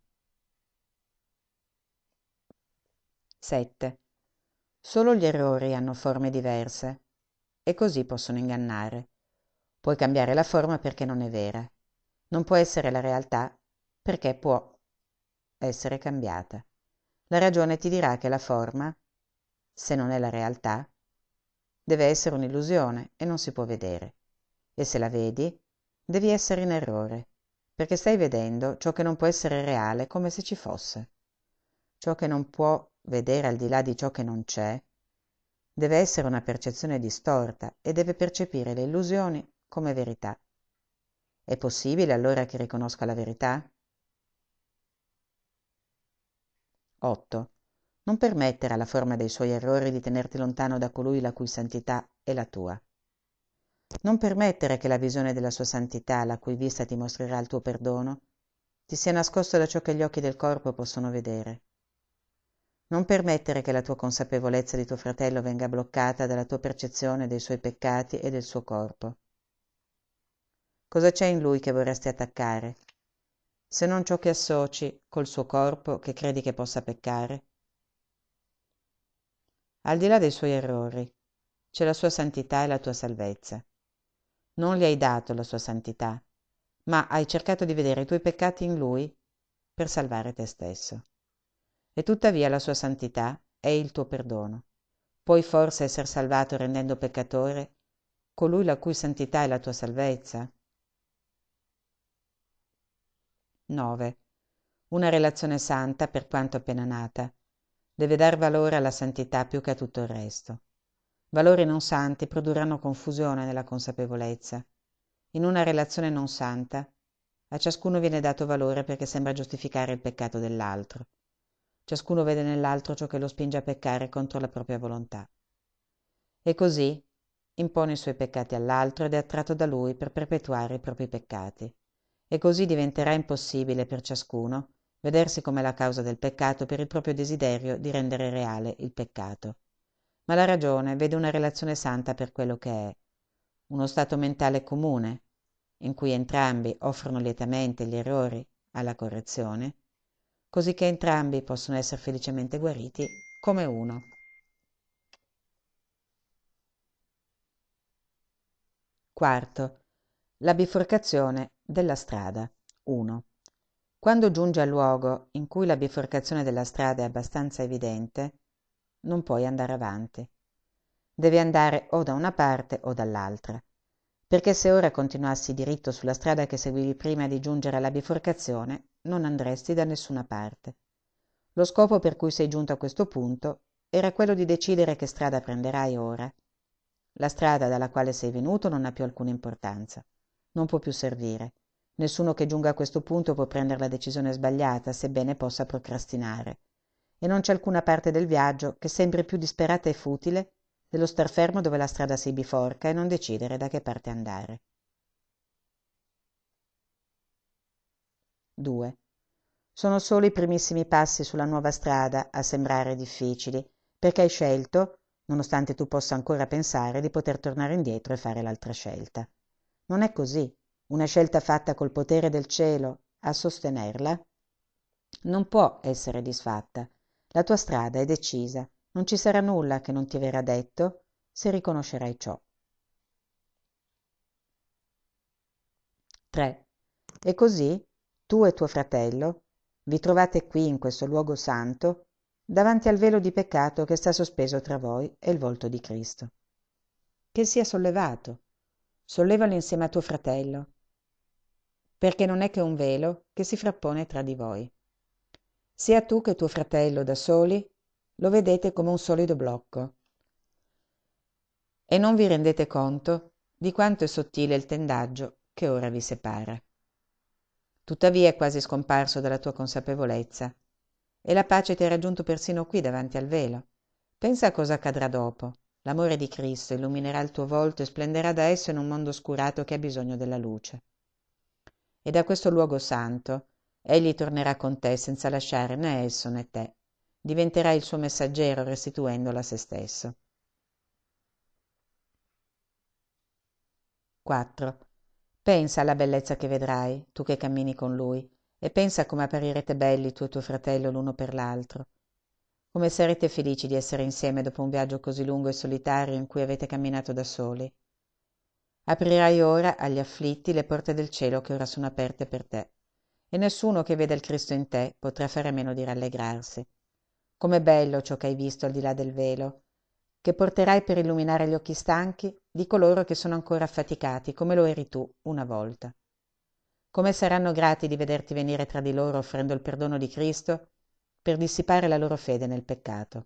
7. Solo gli errori hanno forme diverse e così possono ingannare. Puoi cambiare la forma perché non è vera. Non può essere la realtà perché può essere cambiata. La ragione ti dirà che la forma, se non è la realtà, deve essere un'illusione e non si può vedere. E se la vedi, devi essere in errore, perché stai vedendo ciò che non può essere reale come se ci fosse. Ciò che non può vedere al di là di ciò che non c'è, deve essere una percezione distorta e deve percepire le illusioni come verità. È possibile allora che riconosca la verità? 8. Non permettere alla forma dei suoi errori di tenerti lontano da colui la cui santità è la tua. Non permettere che la visione della sua santità, la cui vista ti mostrerà il tuo perdono, ti sia nascosta da ciò che gli occhi del corpo possono vedere. Non permettere che la tua consapevolezza di tuo fratello venga bloccata dalla tua percezione dei suoi peccati e del suo corpo. Cosa c'è in lui che vorresti attaccare, se non ciò che associ col suo corpo che credi che possa peccare? Al di là dei suoi errori, c'è la sua santità e la tua salvezza. Non gli hai dato la sua santità, ma hai cercato di vedere i tuoi peccati in lui per salvare te stesso. E tuttavia la sua santità è il tuo perdono. Puoi forse essere salvato rendendo peccatore colui la cui santità è la tua salvezza? 9. Una relazione santa, per quanto appena nata, deve dar valore alla santità più che a tutto il resto. Valori non santi produrranno confusione nella consapevolezza. in una relazione non santa, a ciascuno viene dato valore perché sembra giustificare il peccato dell'altro. Ciascuno vede nell'altro ciò che lo spinge a peccare contro la propria volontà. E così impone i suoi peccati all'altro ed è attratto da lui per perpetuare i propri peccati. E così diventerà impossibile per ciascuno vedersi come la causa del peccato per il proprio desiderio di rendere reale il peccato. Ma la ragione vede una relazione santa per quello che è, uno stato mentale comune, in cui entrambi offrono lietamente gli errori alla correzione, così che entrambi possono essere felicemente guariti come uno. Quarto, la biforcazione della strada. 1. Quando giunge al luogo in cui la biforcazione della strada è abbastanza evidente, non puoi andare avanti. Devi andare o da una parte o dall'altra, perché se ora continuassi diritto sulla strada che seguivi prima di giungere alla biforcazione, non andresti da nessuna parte. Lo scopo per cui sei giunto a questo punto era quello di decidere che strada prenderai ora. La strada dalla quale sei venuto non ha più alcuna importanza, non può più servire. Nessuno che giunga a questo punto può prendere la decisione sbagliata, sebbene possa procrastinare. E non c'è alcuna parte del viaggio che sembri più disperata e futile dello star fermo dove la strada si biforca e non decidere da che parte andare. 2. Sono solo i primissimi passi sulla nuova strada a sembrare difficili, perché hai scelto, nonostante tu possa ancora pensare, di poter tornare indietro e fare l'altra scelta. Non è così. Una scelta fatta col potere del cielo a sostenerla non può essere disfatta. La tua strada è decisa. Non ci sarà nulla che non ti verrà detto se riconoscerai ciò. 3. E così tu e tuo fratello vi trovate qui in questo luogo santo davanti al velo di peccato che sta sospeso tra voi e il volto di Cristo. Che sia sollevato. Sollevalo insieme a tuo fratello, perché non è che un velo che si frappone tra di voi. Sia tu che tuo fratello da soli lo vedete come un solido blocco e non vi rendete conto di quanto è sottile il tendaggio che ora vi separa. Tuttavia è quasi scomparso dalla tua consapevolezza e la pace ti ha raggiunto persino qui davanti al velo. Pensa a cosa accadrà dopo. L'amore di Cristo illuminerà il tuo volto e splenderà da esso in un mondo oscurato che ha bisogno della luce. E da questo luogo santo egli tornerà con te senza lasciare né esso né te. Diventerai il suo messaggero restituendolo a se stesso. 4. Pensa alla bellezza che vedrai, tu che cammini con lui, e pensa come apparirete belli tu e tuo fratello l'uno per l'altro. Come sarete felici di essere insieme dopo un viaggio così lungo e solitario in cui avete camminato da soli. Aprirai ora agli afflitti le porte del cielo che ora sono aperte per te, e nessuno che veda il Cristo in te potrà fare a meno di rallegrarsi. Com'è bello ciò che hai visto al di là del velo, che porterai per illuminare gli occhi stanchi di coloro che sono ancora affaticati, come lo eri tu una volta. Come saranno grati di vederti venire tra di loro offrendo il perdono di Cristo per dissipare la loro fede nel peccato.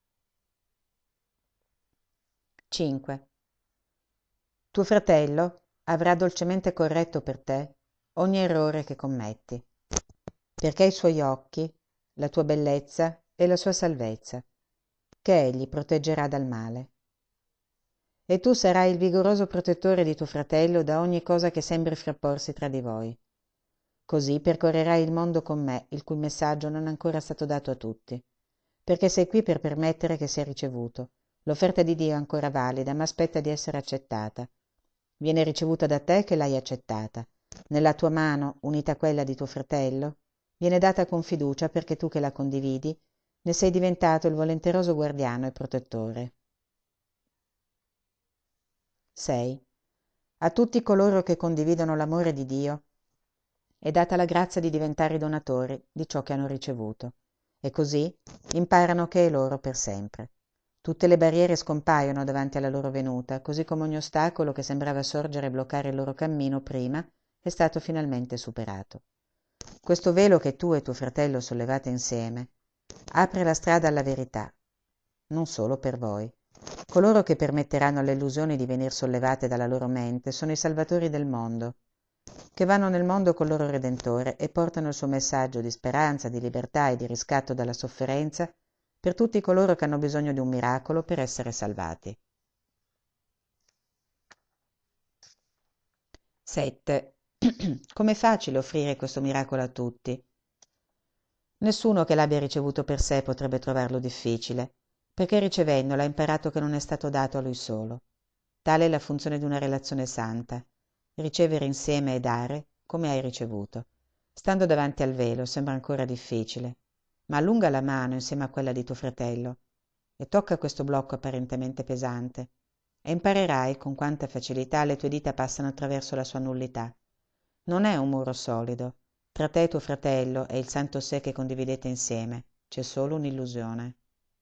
5. Tuo fratello avrà dolcemente corretto per te ogni errore che commetti, perché ai suoi occhi la tua bellezza e la sua salvezza, che egli proteggerà dal male. E tu sarai il vigoroso protettore di tuo fratello da ogni cosa che sembri frapporsi tra di voi. Così percorrerai il mondo con me, il cui messaggio non è ancora stato dato a tutti, perché sei qui per permettere che sia ricevuto. L'offerta di Dio è ancora valida, ma aspetta di essere accettata. Viene ricevuta da te che l'hai accettata. Nella tua mano, unita a quella di tuo fratello, viene data con fiducia perché tu che la condividi ne sei diventato il volenteroso guardiano e protettore. 6. A tutti coloro che condividono l'amore di Dio è data la grazia di diventare donatori di ciò che hanno ricevuto, e così imparano che è loro per sempre. Tutte le barriere scompaiono davanti alla loro venuta, così come ogni ostacolo che sembrava sorgere e bloccare il loro cammino prima è stato finalmente superato. Questo velo che tu e tuo fratello sollevate insieme apre la strada alla verità, non solo per voi, Coloro che permetteranno alle illusioni di venir sollevate dalla loro mente sono i salvatori del mondo, che vanno nel mondo col loro Redentore e portano il suo messaggio di speranza, di libertà e di riscatto dalla sofferenza per tutti coloro che hanno bisogno di un miracolo per essere salvati. 7. Com'è facile offrire questo miracolo a tutti. Nessuno che l'abbia ricevuto per sé potrebbe trovarlo difficile, perché ricevendolo ha imparato che non è stato dato a lui solo. Tale è la funzione di una relazione santa, ricevere insieme e dare come hai ricevuto. Stando davanti al velo sembra ancora difficile, ma allunga la mano insieme a quella di tuo fratello e tocca questo blocco apparentemente pesante e imparerai con quanta facilità le tue dita passano attraverso la sua nullità. Non è un muro solido. Tra te e tuo fratello e il santo sé che condividete insieme c'è solo un'illusione.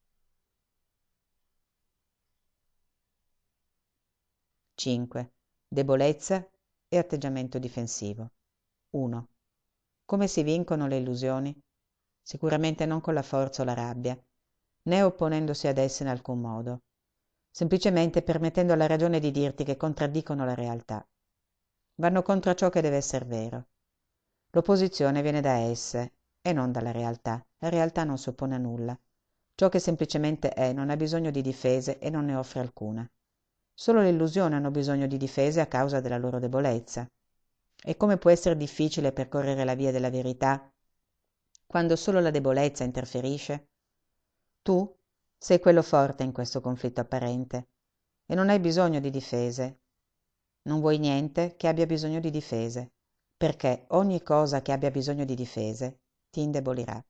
5. Debolezza e atteggiamento difensivo. 1. Come si vincono le illusioni? Sicuramente non con la forza o la rabbia, né opponendosi ad esse in alcun modo, semplicemente permettendo alla ragione di dirti che contraddicono la realtà. Vanno contro ciò che deve essere vero. L'opposizione viene da esse e non dalla realtà. La realtà non si oppone a nulla. Ciò che semplicemente è non ha bisogno di difese e non ne offre alcuna. Solo le illusioni hanno bisogno di difese a causa della loro debolezza. E come può essere difficile percorrere la via della verità quando solo la debolezza interferisce? Tu sei quello forte in questo conflitto apparente e non hai bisogno di difese. Non vuoi niente che abbia bisogno di difese, perché ogni cosa che abbia bisogno di difese ti indebolirà.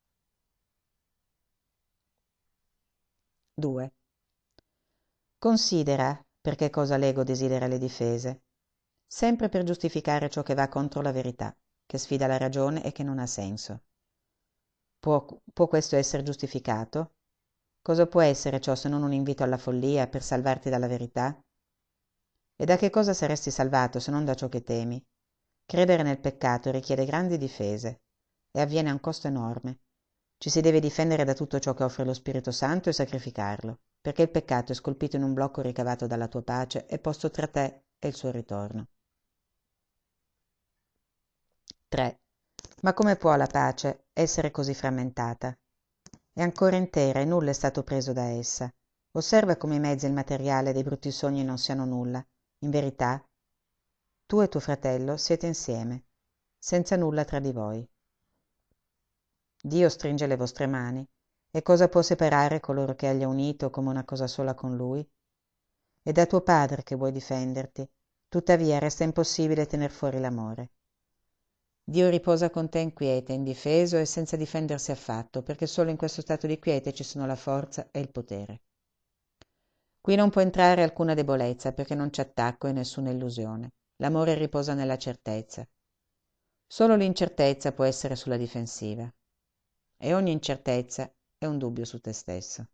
2. Considera perché cosa l'ego desidera le difese, sempre per giustificare ciò che va contro la verità, che sfida la ragione e che non ha senso. Può questo essere giustificato? Cosa può essere ciò se non un invito alla follia per salvarti dalla verità? E da che cosa saresti salvato se non da ciò che temi? Credere nel peccato richiede grandi difese e avviene a un costo enorme. Ci si deve difendere da tutto ciò che offre lo Spirito Santo e sacrificarlo, perché il peccato è scolpito in un blocco ricavato dalla tua pace e posto tra te e il suo ritorno. 3. Ma come può la pace essere così frammentata? È ancora intera e nulla è stato preso da essa. Osserva come i mezzi e il materiale dei brutti sogni non siano nulla. In verità, tu e tuo fratello siete insieme, senza nulla tra di voi. Dio stringe le vostre mani, e cosa può separare coloro che egli ha unito come una cosa sola con lui? È da tuo padre che vuoi difenderti, tuttavia resta impossibile tener fuori l'amore. Dio riposa con te in quiete, indifeso e senza difendersi affatto, perché solo in questo stato di quiete ci sono la forza e il potere. Qui non può entrare alcuna debolezza, perché non c'è attacco e nessuna illusione. L'amore riposa nella certezza. Solo l'incertezza può essere sulla difensiva. E ogni incertezza è un dubbio su te stesso.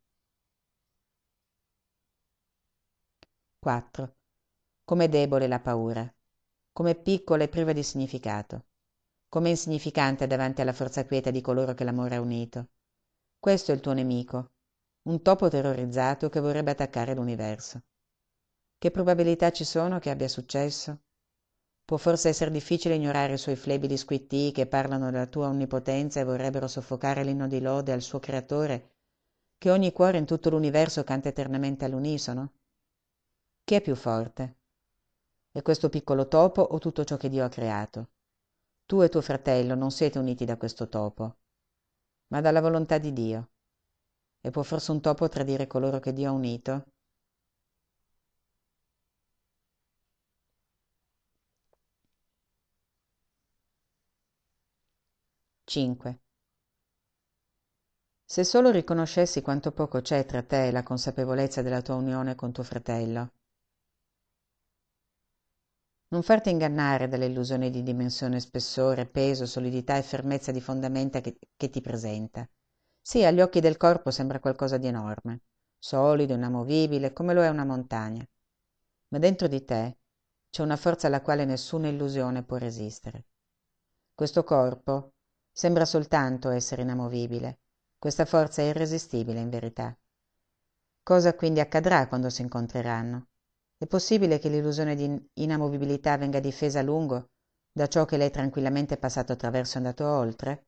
4. Com'è debole la paura, com'è piccola e priva di significato, com'è insignificante davanti alla forza quieta di coloro che l'amore ha unito. Questo è il tuo nemico, un topo terrorizzato che vorrebbe attaccare l'universo. Che probabilità ci sono che abbia successo? Può forse essere difficile ignorare i suoi flebili squittii che parlano della tua onnipotenza e vorrebbero soffocare l'inno di lode al suo creatore, che ogni cuore in tutto l'universo canta eternamente all'unisono? Chi è più forte? È questo piccolo topo o tutto ciò che Dio ha creato? Tu e tuo fratello non siete uniti da questo topo, ma dalla volontà di Dio. E può forse un topo tradire coloro che Dio ha unito? 5. Se solo riconoscessi quanto poco c'è tra te e la consapevolezza della tua unione con tuo fratello. Non farti ingannare dalle illusioni di dimensione, spessore, peso, solidità e fermezza di fondamenta che ti presenta. Sì, agli occhi del corpo sembra qualcosa di enorme, solido, inamovibile, come lo è una montagna. Ma dentro di te c'è una forza alla quale nessuna illusione può resistere. Questo corpo sembra soltanto essere inamovibile. Questa forza è irresistibile in verità. Cosa quindi accadrà quando si incontreranno? È possibile che l'illusione di inamovibilità venga difesa a lungo da ciò che lei tranquillamente è passato attraverso e andato oltre?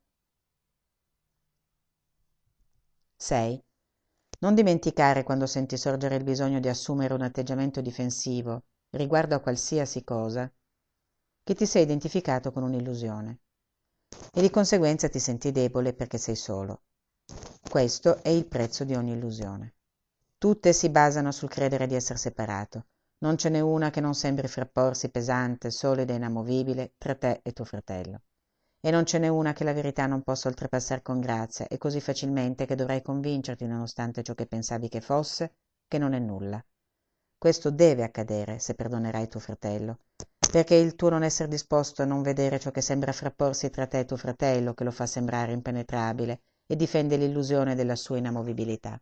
6. Non dimenticare quando senti sorgere il bisogno di assumere un atteggiamento difensivo riguardo a qualsiasi cosa, che ti sei identificato con un'illusione e di conseguenza ti senti debole perché sei solo. Questo è il prezzo di ogni illusione. Tutte si basano sul credere di essere separato. Non ce n'è una che non sembri frapporsi pesante, solida e inamovibile tra te e tuo fratello. E non ce n'è una che la verità non possa oltrepassare con grazia e così facilmente che dovrai convincerti, nonostante ciò che pensavi che fosse, che non è nulla. Questo deve accadere se perdonerai tuo fratello, perché il tuo non essere disposto a non vedere ciò che sembra frapporsi tra te e tuo fratello, che lo fa sembrare impenetrabile e difende l'illusione della sua inamovibilità.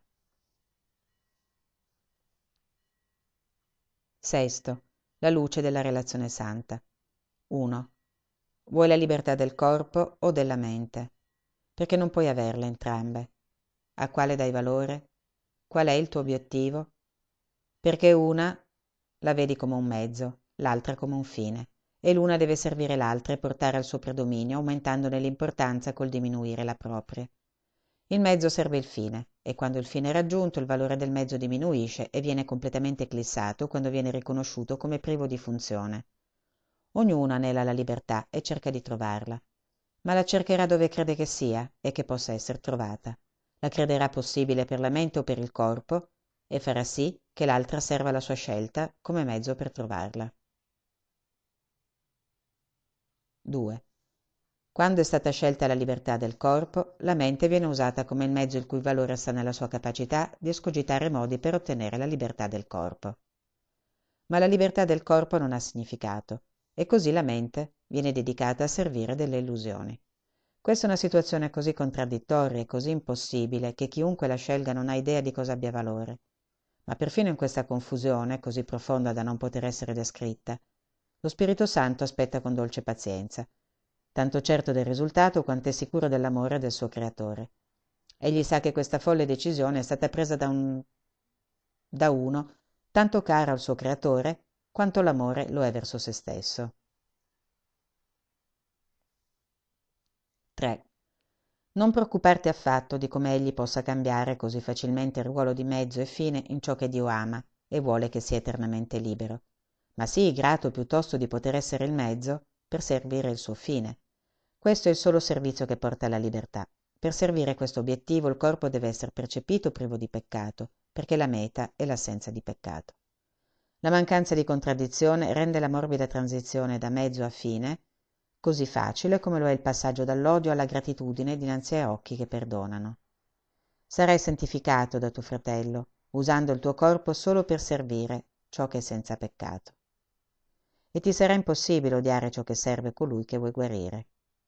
Sesto, la luce della relazione santa. 1. Vuoi la libertà del corpo o della mente? Perché non puoi averle entrambe. A quale dai valore? Qual è il tuo obiettivo? Perché una la vedi come un mezzo, l'altra come un fine, e l'una deve servire l'altra e portare al suo predominio, aumentandone l'importanza col diminuire la propria. Il mezzo serve il fine, e quando il fine è raggiunto il valore del mezzo diminuisce e viene completamente eclissato quando viene riconosciuto come privo di funzione. Ognuno anela la libertà e cerca di trovarla, ma la cercherà dove crede che sia e che possa essere trovata. La crederà possibile per la mente o per il corpo e farà sì che l'altra serva alla sua scelta come mezzo per trovarla. 2. Quando è stata scelta la libertà del corpo, la mente viene usata come il mezzo il cui valore sta nella sua capacità di escogitare modi per ottenere la libertà del corpo. Ma la libertà del corpo non ha significato, e così la mente viene dedicata a servire delle illusioni. Questa è una situazione così contraddittoria e così impossibile che chiunque la scelga non ha idea di cosa abbia valore. Ma perfino in questa confusione, così profonda da non poter essere descritta, lo Spirito Santo aspetta con dolce pazienza, tanto certo del risultato quanto è sicuro dell'amore del suo creatore. Egli sa che questa folle decisione è stata presa da uno tanto caro al suo creatore quanto l'amore lo è verso se stesso. 3. Non preoccuparti affatto di come egli possa cambiare così facilmente il ruolo di mezzo e fine in ciò che Dio ama e vuole che sia eternamente libero, ma sii grato piuttosto di poter essere il mezzo per servire il suo fine. Questo è il solo servizio che porta alla libertà. Per servire questo obiettivo il corpo deve essere percepito privo di peccato, perché la meta è l'assenza di peccato. La mancanza di contraddizione rende la morbida transizione da mezzo a fine così facile come lo è il passaggio dall'odio alla gratitudine dinanzi a occhi che perdonano. Sarai santificato da tuo fratello, usando il tuo corpo solo per servire ciò che è senza peccato. E ti sarà impossibile odiare ciò che serve colui che vuoi guarire.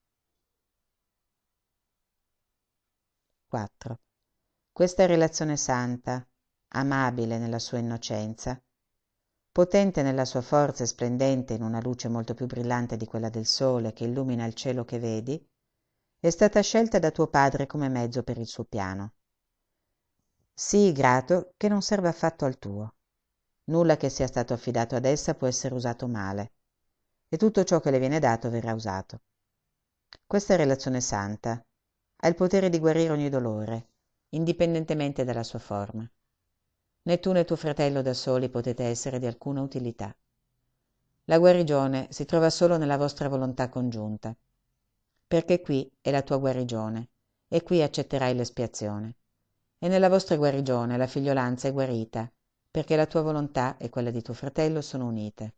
4. Questa relazione santa, amabile nella sua innocenza, potente nella sua forza e splendente in una luce molto più brillante di quella del sole che illumina il cielo che vedi, è stata scelta da tuo padre come mezzo per il suo piano. Sii grato che non serve affatto al tuo. Nulla che sia stato affidato ad essa può essere usato male, e tutto ciò che le viene dato verrà usato. Questa relazione santa ha il potere di guarire ogni dolore, indipendentemente dalla sua forma. Né tu né tuo fratello da soli potete essere di alcuna utilità. La guarigione si trova solo nella vostra volontà congiunta, perché qui è la tua guarigione, e qui accetterai l'espiazione. E nella vostra guarigione la figliolanza è guarita, perché la tua volontà e quella di tuo fratello sono unite.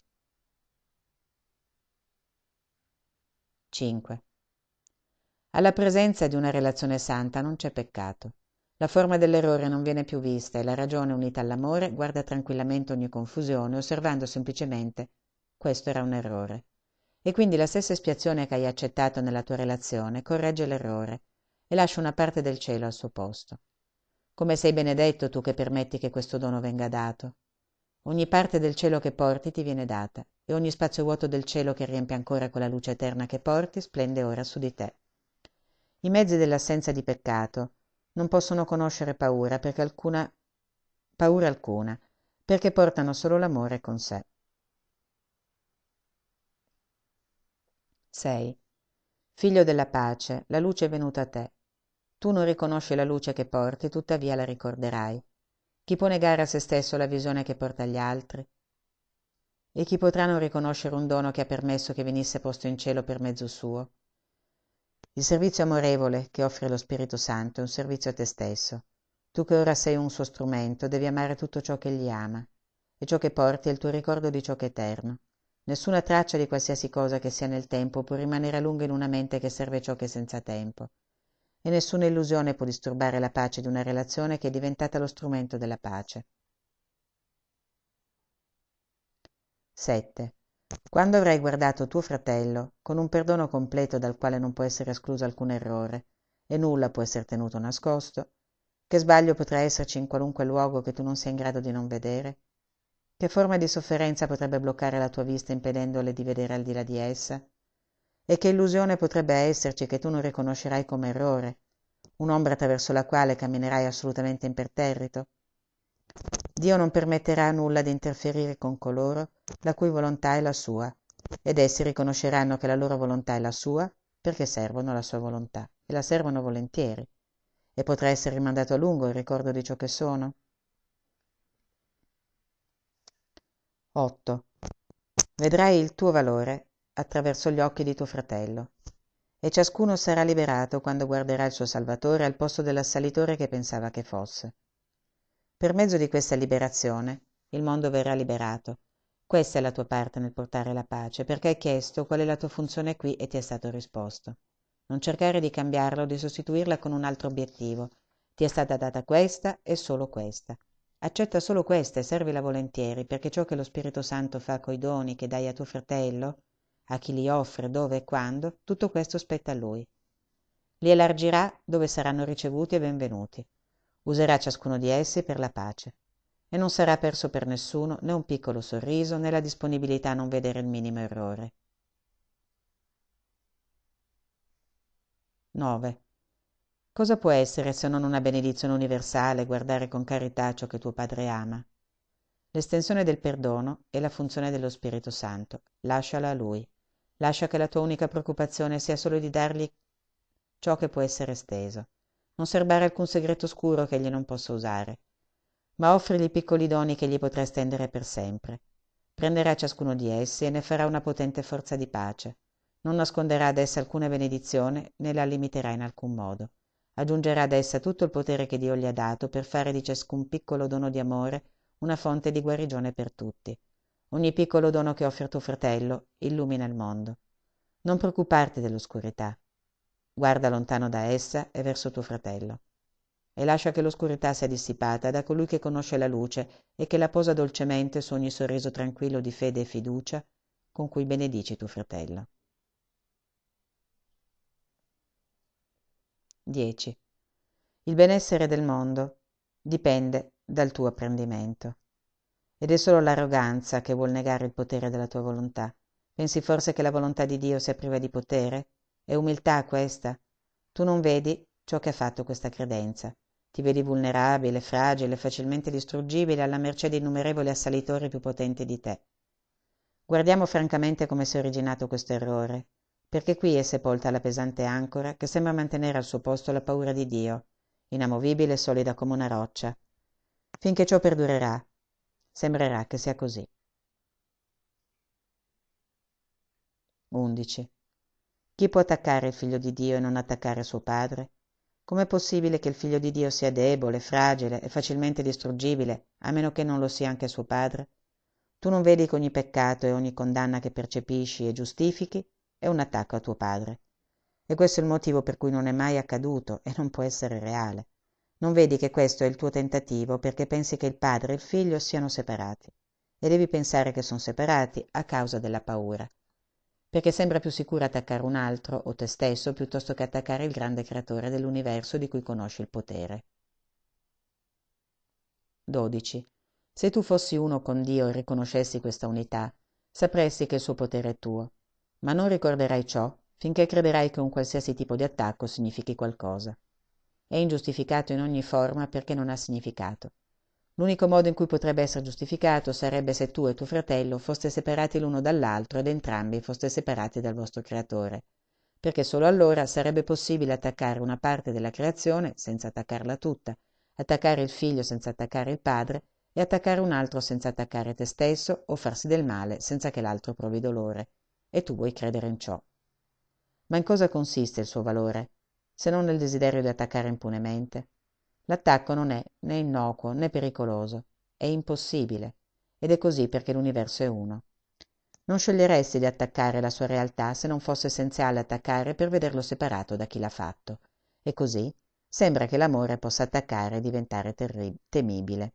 5. Alla presenza di una relazione santa non c'è peccato. La forma dell'errore non viene più vista e la ragione unita all'amore guarda tranquillamente ogni confusione, osservando semplicemente questo era un errore. E quindi la stessa espiazione che hai accettato nella tua relazione corregge l'errore e lascia una parte del cielo al suo posto. Come sei benedetto tu che permetti che questo dono venga dato. Ogni parte del cielo che porti ti viene data, e ogni spazio vuoto del cielo che riempie ancora quella luce eterna che porti splende ora su di te. I mezzi dell'assenza di peccato non possono conoscere paura perché alcuna paura alcuna, perché portano solo l'amore con sé. 6. Figlio della pace, la luce è venuta a te. Tu non riconosci la luce che porti, tuttavia la ricorderai. Chi può negare a se stesso la visione che porta agli altri? E chi potrà non riconoscere un dono che ha permesso che venisse posto in cielo per mezzo suo? Il servizio amorevole che offre lo Spirito Santo è un servizio a te stesso. Tu che ora sei un suo strumento, devi amare tutto ciò che egli ama, e ciò che porti è il tuo ricordo di ciò che è eterno. Nessuna traccia di qualsiasi cosa che sia nel tempo può rimanere a lungo in una mente che serve ciò che è senza tempo. E nessuna illusione può disturbare la pace di una relazione che è diventata lo strumento della pace. 7. Quando avrai guardato tuo fratello, con un perdono completo dal quale non può essere escluso alcun errore, e nulla può essere tenuto nascosto, che sbaglio potrà esserci in qualunque luogo che tu non sia in grado di non vedere? Che forma di sofferenza potrebbe bloccare la tua vista impedendole di vedere al di là di essa? E che illusione potrebbe esserci che tu non riconoscerai come errore, un'ombra attraverso la quale camminerai assolutamente imperterrito? Dio non permetterà a nulla di interferire con coloro la cui volontà è la sua, ed essi riconosceranno che la loro volontà è la sua perché servono la sua volontà, e la servono volentieri. E potrà essere rimandato a lungo il ricordo di ciò che sono? 8. Vedrai il tuo valore attraverso gli occhi di tuo fratello, e ciascuno sarà liberato quando guarderà il suo Salvatore al posto dell'assalitore che pensava che fosse. Per mezzo di questa liberazione il mondo verrà liberato. Questa è la tua parte nel portare la pace, perché hai chiesto qual è la tua funzione qui e ti è stato risposto. Non cercare di cambiarla o di sostituirla con un altro obiettivo. Ti è stata data questa e solo questa. Accetta solo questa e servila volentieri, perché ciò che lo Spirito Santo fa coi doni che dai a tuo fratello, a chi li offre, dove e quando, tutto questo spetta a lui. Li elargirà dove saranno ricevuti e benvenuti. Userà ciascuno di essi per la pace. E non sarà perso per nessuno né un piccolo sorriso né la disponibilità a non vedere il minimo errore. 9. Cosa può essere se non una benedizione universale guardare con carità ciò che tuo padre ama? L'estensione del perdono è la funzione dello Spirito Santo. Lasciala a lui. Lascia che la tua unica preoccupazione sia solo di dargli ciò che può essere esteso. Non serbare alcun segreto oscuro che egli non possa usare, ma offrigli i piccoli doni che gli potrà estendere per sempre. Prenderà ciascuno di essi e ne farà una potente forza di pace. Non nasconderà ad essa alcuna benedizione né la limiterà in alcun modo. Aggiungerà ad essa tutto il potere che Dio gli ha dato per fare di ciascun piccolo dono di amore una fonte di guarigione per tutti. Ogni piccolo dono che offre a tuo fratello illumina il mondo. Non preoccuparti dell'oscurità. Guarda lontano da essa e verso tuo fratello. E lascia che l'oscurità sia dissipata da colui che conosce la luce e che la posa dolcemente su ogni sorriso tranquillo di fede e fiducia con cui benedici tuo fratello. 10. Il benessere del mondo dipende dal tuo apprendimento. Ed è solo l'arroganza che vuol negare il potere della tua volontà. Pensi forse che la volontà di Dio sia priva di potere? È umiltà questa? Tu non vedi ciò che ha fatto questa credenza. Ti vedi vulnerabile, fragile, facilmente distruggibile, alla mercé di innumerevoli assalitori più potenti di te. Guardiamo francamente come si è originato questo errore, perché qui è sepolta la pesante ancora che sembra mantenere al suo posto la paura di Dio, inamovibile e solida come una roccia. Finché ciò perdurerà, sembrerà che sia così. 11. Chi può attaccare il figlio di Dio e non attaccare suo padre? Com'è possibile che il figlio di Dio sia debole, fragile e facilmente distruggibile, a meno che non lo sia anche suo padre? Tu non vedi che ogni peccato e ogni condanna che percepisci e giustifichi è un attacco a tuo padre. E questo è il motivo per cui non è mai accaduto e non può essere reale. Non vedi che questo è il tuo tentativo perché pensi che il padre e il figlio siano separati. E devi pensare che sono separati a causa della paura. Perché sembra più sicuro attaccare un altro o te stesso piuttosto che attaccare il grande creatore dell'universo di cui conosci il potere. 12. Se tu fossi uno con Dio e riconoscessi questa unità, sapresti che il suo potere è tuo, ma non ricorderai ciò finché crederai che un qualsiasi tipo di attacco significhi qualcosa. È ingiustificato in ogni forma perché non ha significato. L'unico modo in cui potrebbe essere giustificato sarebbe se tu e tuo fratello foste separati l'uno dall'altro ed entrambi foste separati dal vostro creatore, perché solo allora sarebbe possibile attaccare una parte della creazione senza attaccarla tutta, attaccare il figlio senza attaccare il padre e attaccare un altro senza attaccare te stesso o farsi del male senza che l'altro provi dolore. E tu vuoi credere in ciò. Ma in cosa consiste il suo valore, se non nel desiderio di attaccare impunemente? L'attacco non è né innocuo né pericoloso, è impossibile, ed è così perché l'universo è uno. Non sceglieresti di attaccare la sua realtà se non fosse essenziale attaccare per vederlo separato da chi l'ha fatto. E così sembra che l'amore possa attaccare e diventare temibile.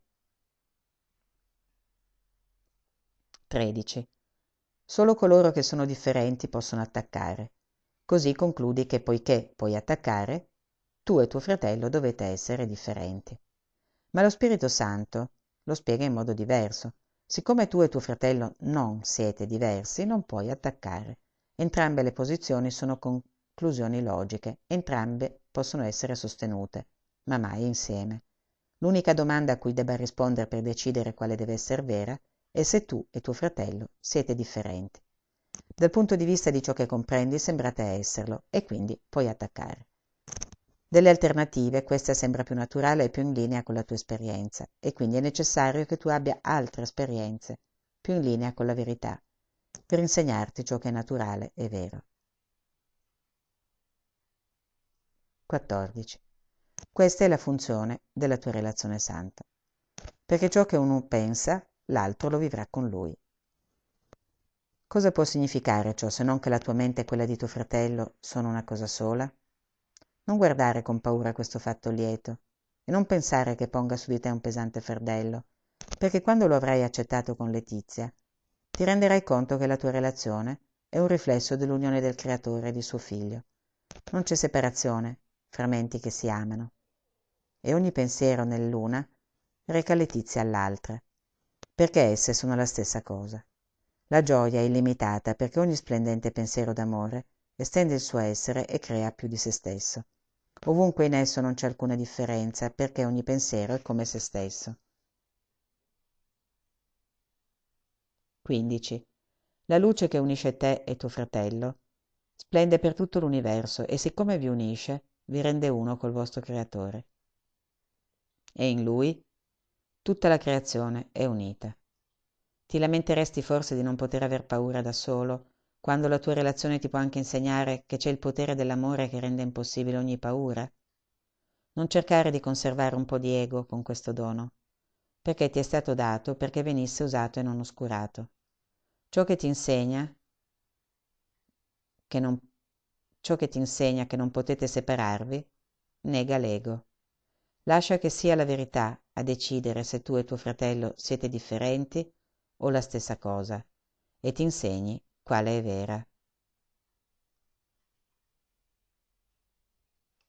13. Solo coloro che sono differenti possono attaccare. Così concludi che poiché puoi attaccare, tu e tuo fratello dovete essere differenti. Ma lo Spirito Santo lo spiega in modo diverso. Siccome tu e tuo fratello non siete diversi, non puoi attaccare. Entrambe le posizioni sono conclusioni logiche, entrambe possono essere sostenute, ma mai insieme. L'unica domanda a cui debba rispondere per decidere quale deve essere vera è se tu e tuo fratello siete differenti. Dal punto di vista di ciò che comprendi sembrate esserlo e quindi puoi attaccare. Delle alternative, questa sembra più naturale e più in linea con la tua esperienza e quindi è necessario che tu abbia altre esperienze più in linea con la verità per insegnarti ciò che è naturale e vero. 14. Questa è la funzione della tua relazione santa, perché ciò che uno pensa, l'altro lo vivrà con lui. Cosa può significare ciò se non che la tua mente e quella di tuo fratello sono una cosa sola? Non guardare con paura questo fatto lieto e non pensare che ponga su di te un pesante fardello, perché quando lo avrai accettato con Letizia, ti renderai conto che la tua relazione è un riflesso dell'unione del Creatore e di suo Figlio. Non c'è separazione fra menti che si amano. E ogni pensiero nell'una reca letizia all'altra, perché esse sono la stessa cosa. La gioia è illimitata perché ogni splendente pensiero d'amore estende il suo essere e crea più di se stesso. Ovunque in esso non c'è alcuna differenza perché ogni pensiero è come se stesso. 15. La luce che unisce te e tuo fratello splende per tutto l'universo e siccome vi unisce, vi rende uno col vostro Creatore. E in Lui tutta la creazione è unita. Ti lamenteresti forse di non poter aver paura da solo, quando la tua relazione ti può anche insegnare che c'è il potere dell'amore che rende impossibile ogni paura? Non cercare di conservare un po' di ego con questo dono, perché ti è stato dato perché venisse usato e non oscurato. Ciò che ti insegna che non, ciò che ti insegna che non potete separarvi, nega l'ego. Lascia che sia la verità a decidere se tu e tuo fratello siete differenti o la stessa cosa, e ti insegni quale è vera.